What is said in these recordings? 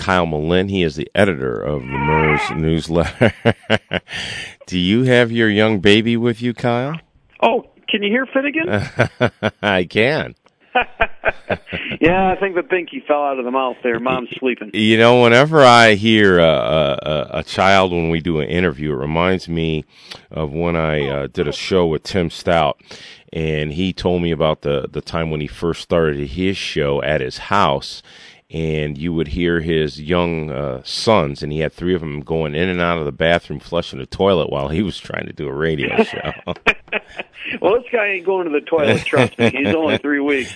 Kyle Malin. He is the editor of the MERS newsletter. Do you have your young baby with you, Kyle? Oh, can you hear Finnegan? I can. Yeah, I think the binky fell out of the mouth there. Mom's sleeping. You know, whenever I hear a child when we do an interview, it reminds me of when I did a show with Tim Stout, and he told me about the time when he first started his show at his house, and you would hear his young sons, and he had 3 of them going in and out of the bathroom, flushing the toilet while he was trying to do a radio show. Well, this guy ain't going to the toilet, trust me. He's only 3 weeks.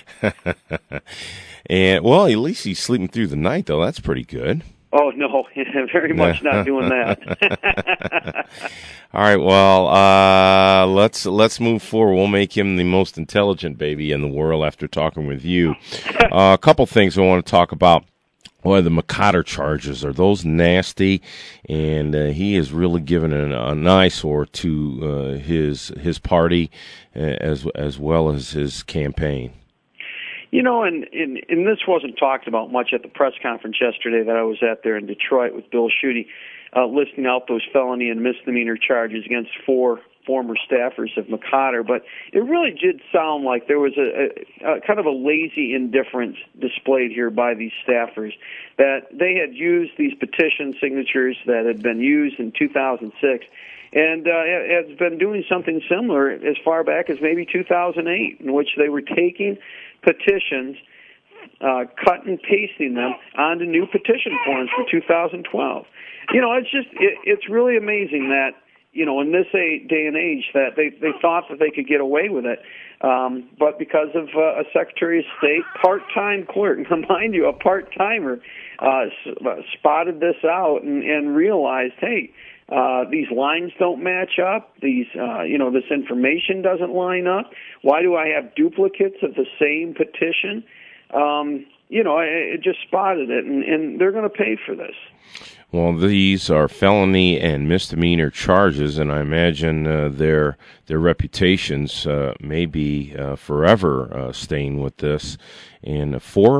And, well, at least he's sleeping through the night, though. That's pretty good. Oh, no, very much not doing that. All right, well, let's move forward. We'll make him the most intelligent baby in the world after talking with you. A couple things I want to talk about. Well, the McCotter charges, are those nasty? And he has really given an eyesore to his party as well as his campaign. You know, and this wasn't talked about much at the press conference yesterday that I was at there in Detroit with Bill Schuette, listing out those felony and misdemeanor charges against 4 former staffers of McCotter. But it really did sound like there was a kind of a lazy indifference displayed here by these staffers, that they had used these petition signatures that had been used in 2006 and has been doing something similar as far back as maybe 2008, in which they were taking petitions, cut and pasting them onto new petition forms for 2012. You know, it's really amazing that, you know, in this day and age that they thought that they could get away with it. But because of a Secretary of State part-time clerk, mind you, a part-timer, spotted this out and realized, hey, these lines don't match up. These, this information doesn't line up. Why do I have duplicates of the same petition? It just spotted it, and they're going to pay for this. Well, these are felony and misdemeanor charges, and I imagine their reputations may be forever staying with this. And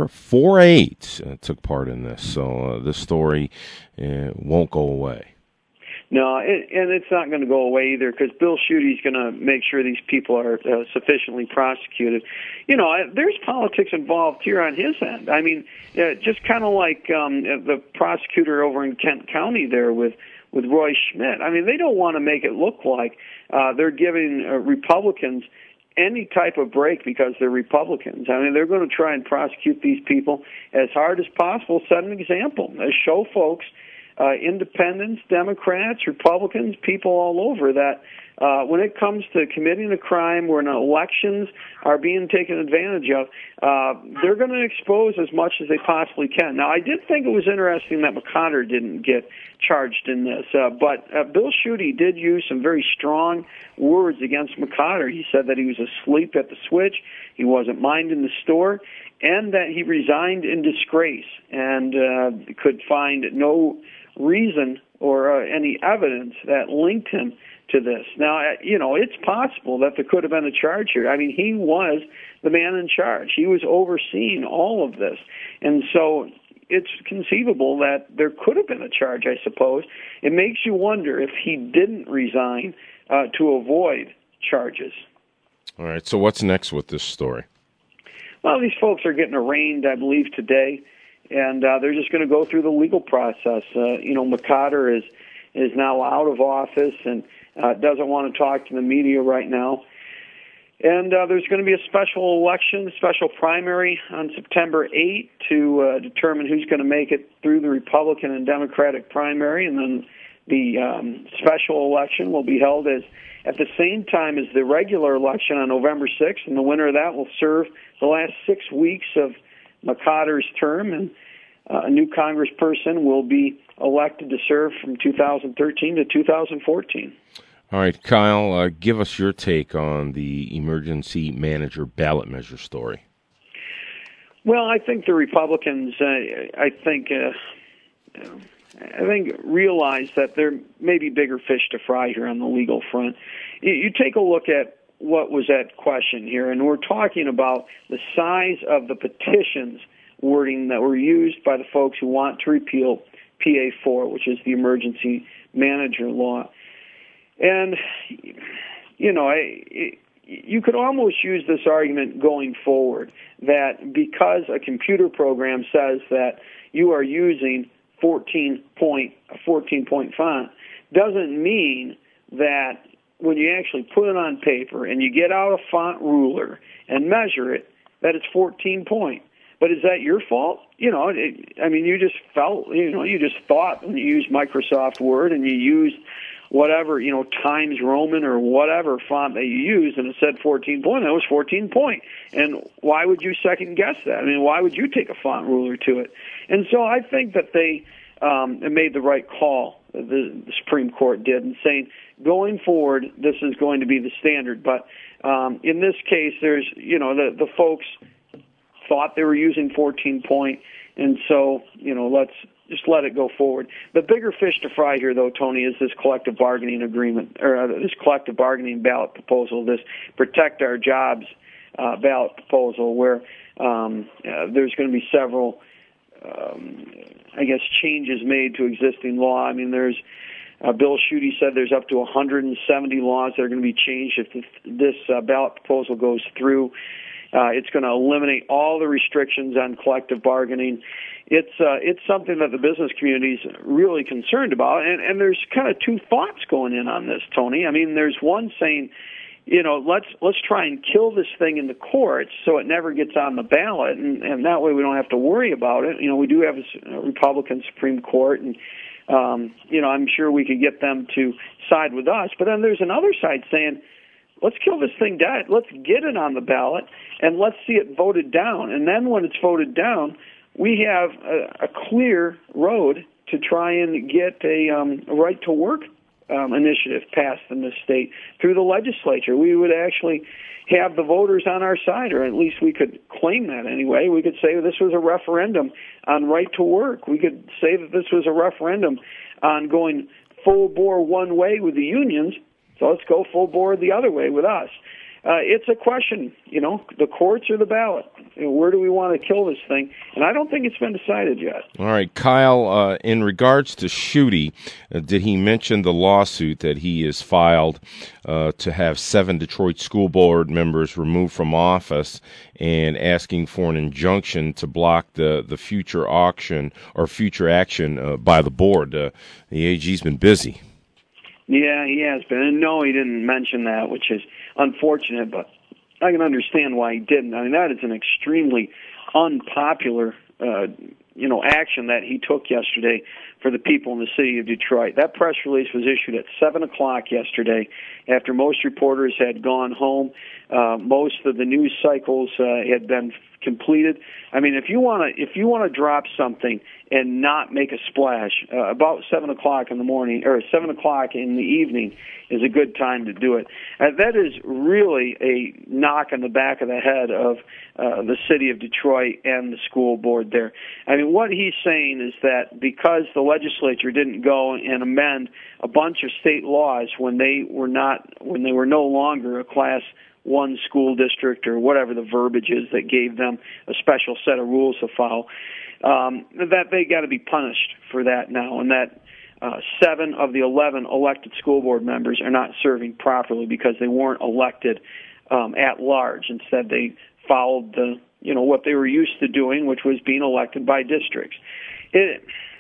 408 took part in this, so this story won't go away. No, and it's not going to go away either, because Bill Schuette's going to make sure these people are sufficiently prosecuted. You know, there's politics involved here on his end. I mean, just kind of like the prosecutor over in Kent County there with Roy Schmidt. I mean, they don't want to make it look like they're giving Republicans any type of break because they're Republicans. I mean, they're going to try and prosecute these people as hard as possible, set an example, show folks, independents, Democrats, Republicans, people all over, that when it comes to committing a crime when elections are being taken advantage of, they're going to expose as much as they possibly can. Now, I did think it was interesting that McCotter didn't get charged in this, but Bill Schuette did use some very strong words against McCotter. He said that he was asleep at the switch, he wasn't minding the store, and that he resigned in disgrace and could find no reason or any evidence that linked him to this. Now, it's possible that there could have been a charge here. I mean, he was the man in charge. He was overseeing all of this. And so it's conceivable that there could have been a charge, I suppose. It makes you wonder if he didn't resign to avoid charges. All right, so what's next with this story? Well, these folks are getting arraigned, I believe, today. And they're just going to go through the legal process. McCotter is now out of office and doesn't want to talk to the media right now. And there's going to be a special election, special primary on September 8th to determine who's going to make it through the Republican and Democratic primary. And then the special election will be held at the same time as the regular election on November 6th. And the winner of that will serve the last 6 weeks of McCotter's term, and a new congressperson will be elected to serve from 2013 to 2014. All right, Kyle, give us your take on the emergency manager ballot measure story. Well, I think the Republicans, I think realize that there may be bigger fish to fry here on the legal front. You take a look at what was at question here, and we're talking about the size of the petitions wording that were used by the folks who want to repeal PA4, which is the emergency manager law. And, you know, you could almost use this argument going forward that because a computer program says that you are using 14-point font doesn't mean that when you actually put it on paper and you get out a font ruler and measure it, that it's 14 point. But is that your fault? You know, you just thought when you used Microsoft Word and you used whatever, Times Roman or whatever font that you used, and it said 14 point, that was 14 point. And why would you second guess that? I mean, why would you take a font ruler to it? And so I think that they made the right call, the Supreme Court did, in saying, going forward, this is going to be the standard. But in this case, there's, the folks thought they were using 14 point, and so, let's just let it go forward. The bigger fish to fry here, though, Tony, is this collective bargaining agreement, or this collective bargaining ballot proposal, this Protect Our Jobs ballot proposal, where there's going to be several, changes made to existing law. I mean, there's Bill Schuette said there's up to 170 laws that are going to be changed if this ballot proposal goes through. It's going to eliminate all the restrictions on collective bargaining. It's something that the business community is really concerned about, and there's kind of two thoughts going in on this, Tony. I mean, there's one saying, let's try and kill this thing in the courts so it never gets on the ballot, and that way we don't have to worry about it. We do have a Republican Supreme Court, and I'm sure we could get them to side with us. But then there's another side saying, let's kill this thing dead. Let's get it on the ballot, and let's see it voted down. And then when it's voted down, we have a clear road to try and get a right-to-work initiative passed in this state through the legislature. We would actually have the voters on our side, or at least we could claim that anyway. We could say this was a referendum on right to work. We could say that this was a referendum on going full bore one way with the unions, so let's go full bore the other way with us. It's a question, the courts or the ballot. Where do we want to kill this thing? And I don't think it's been decided yet. All right, Kyle, in regards to Schuette, did he mention the lawsuit that he has filed to have 7 Detroit school board members removed from office and asking for an injunction to block the future auction or future action by the board? The AG's been busy. Yeah, he has been. And no, he didn't mention that, which is unfortunate, but I can understand why he didn't. I mean, that is an extremely unpopular, action that he took yesterday for the people in the city of Detroit. That press release was issued at 7 o'clock yesterday after most reporters had gone home. Most of the news cycles had been completed. I mean, if you want to drop something and not make a splash, about 7 o'clock in the morning or 7 o'clock in the evening is a good time to do it. That is really a knock on the back of the head of the city of Detroit and the school board there. I mean, what he's saying is that because the legislature didn't go and amend a bunch of state laws when they were no longer a Class 1 school district or whatever the verbiage is that gave them a special set of rules to follow, that they got to be punished for that now, and that 7 of the 11 elected school board members are not serving properly because they weren't elected at large. Instead, they followed what they were used to doing, which was being elected by districts. To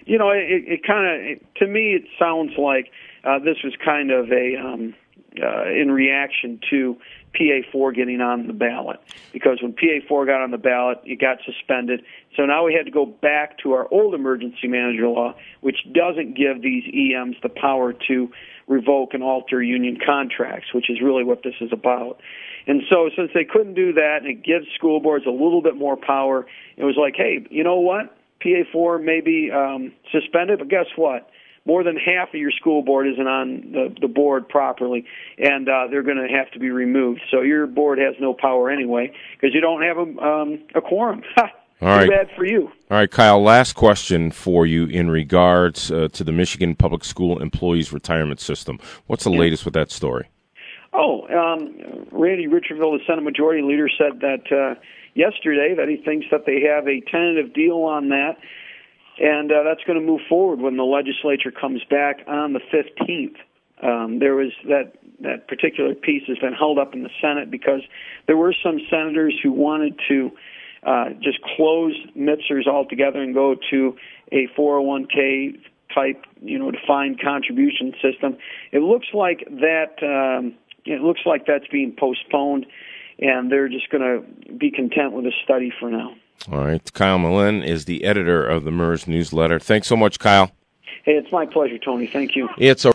me, it sounds like this was kind of in reaction to PA4 getting on the ballot, because when PA4 got on the ballot, it got suspended. So now we had to go back to our old emergency manager law, which doesn't give these EMs the power to revoke and alter union contracts, which is really what this is about. And so since they couldn't do that, and it gives school boards a little bit more power, it was like, hey, you know what? PA4 may be suspended, but guess what? More than half of your school board isn't on the board properly, and they're going to have to be removed. So your board has no power anyway because you don't have a quorum. All right. Too bad for you. All right, Kyle, last question for you in regards to the Michigan Public School Employees Retirement System. What's the latest with that story? Randy Richardville, the Senate Majority Leader, said that yesterday that he thinks that they have a tentative deal on that, and that's going to move forward when the legislature comes back on the 15th. There was that particular piece has been held up in the Senate because there were some senators who wanted to just close MIPSers altogether and go to a 401k type, defined contribution system. It looks like that's being postponed, and they're just going to be content with a study for now. All right. Kyle Malin is the editor of the MERS newsletter. Thanks so much, Kyle. Hey, it's my pleasure, Tony. Thank you. It's a